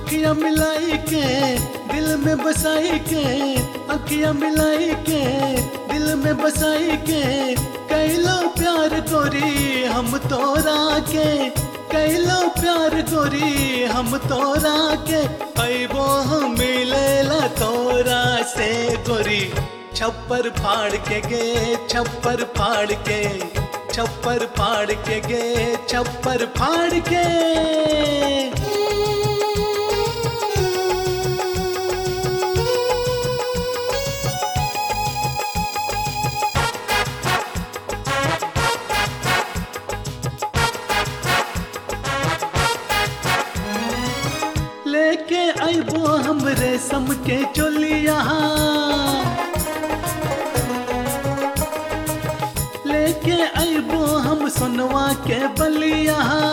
अखियां मिलाई के दिल में बसाई के, अखियां मिलाई के दिल में बसाई के, कैलो प्यार गोरी हम तोरा के, कैलो प्यार गोरी हम तोरा के, ऐबो हम मिलेला तोरा से गोरी। छप्पर फाड़ के गे छप्पर फाड़ के, छप्पर फाड़ के गे छप्पर फाड़ के। लेके आइबो हम रेशम के चोलिया, लेके आइबो हम सोनवा के बलिया,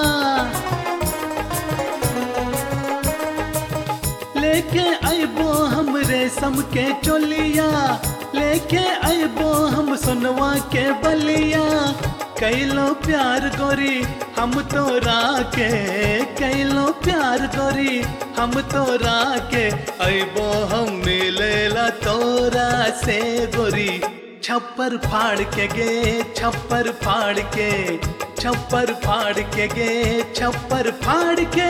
लेके आइबो हम रेशम के चोलिया, लेके आइबो हम सोनवा के बलिया। कैलो प्यार गोरी हम तोरा के, कैलो प्यार गोरी हम तोरा के, ऐबो हम मिलेला तोरा से गोरी। छप्पर फाड़ के गे छप्पर फाड़ के, छप्पर फाड़ के गे छप्पर फाड़ के।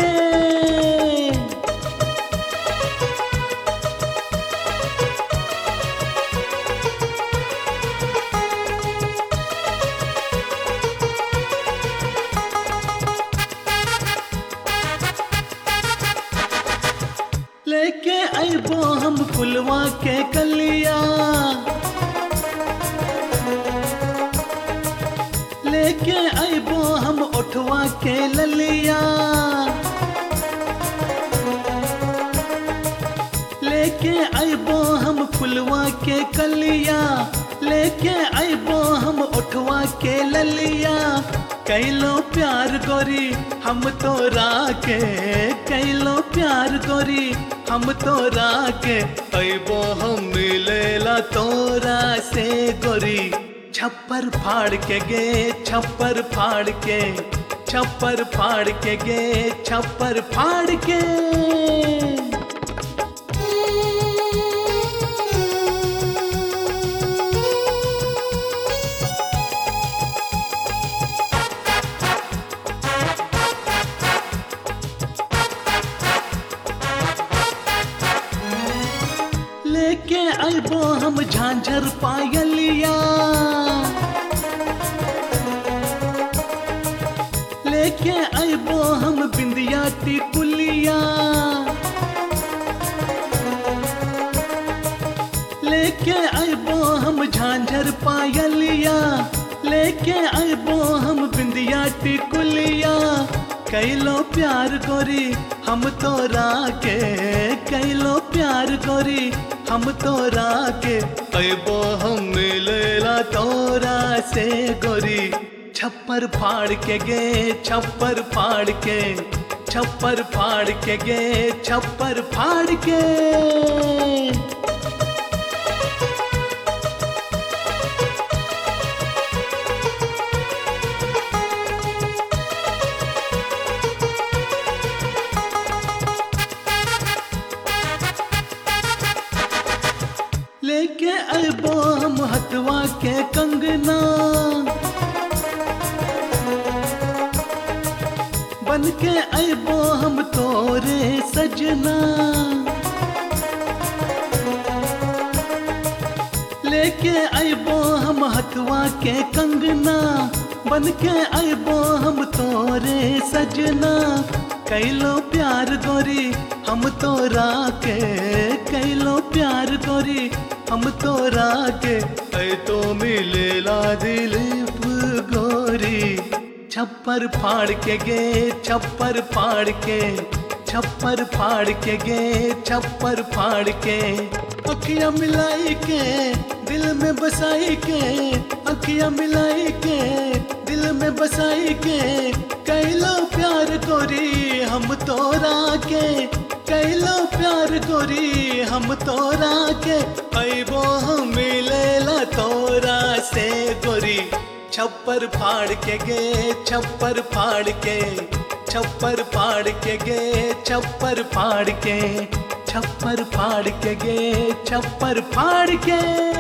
लेके आइबो हम फुलवा के कलिया, लेके आइबो हम ओठवा के ललिया, लेके आइबो हम फुलवा के कलिया, लेके आइबो हम ओठवा के ललिया। कैलो प्यार गोरी हम तोरा के, कैलो प्यार गोरी हम तोरा के, ऐबो हम मिलेला तोरा से गोरी। छप्पर फाड़ के गे छप्पर फाड़ के, छप्पर फाड़ के गे छप्पर फाड़ के। लेके आइबो हम झांझर पायलिया, लेके आइबो हम बिंदिया टिकुलिया, लेके आइबो हम झांझर पायलिया, लेके आइबो हम बिंदिया टिकुलिया। कैलो प्यार गोरी हम तोरा के, कैलो प्यार गोरी हम तोरा के, ऐबो हम मिलेला तोरा से गोरी। छप्पर फाड़ के गे छप्पर फाड़ के, छप्पर फाड़ के गे छप्पर फाड़ के। लेके आइबो हम हथवा के कंगना, बन के आइबो हम तोरे सजना, लेके आइबो हम हथवा के कंगना, बन के आइबो हम तोरे सजना। कैलो प्यार गोरी हम तोरा के, कैलो प्यार गोरी हम तोरा के, ऐ तो मिलेला दिलीप गोरी। छप्पर फाड़ के गे छप्पर फाड़ के, छप्पर फाड़ के गे छप्पर फाड़ के। अखियां मिलाई के दिल में बसाई के, अखियां मिलाई के दिल में बसाई के, कैलो प्यार गोरी हम तोरा के, कैलो प्यार गोरी हम तोरा के, ऐबो हम मिलेला तोरा से गोरी। छप्पर फाड़ के गे छप्पर फाड़ के, छप्पर फाड़ के गे छप्पर फाड़ के छप्पर फाड़ के गे छप्पर फाड़ के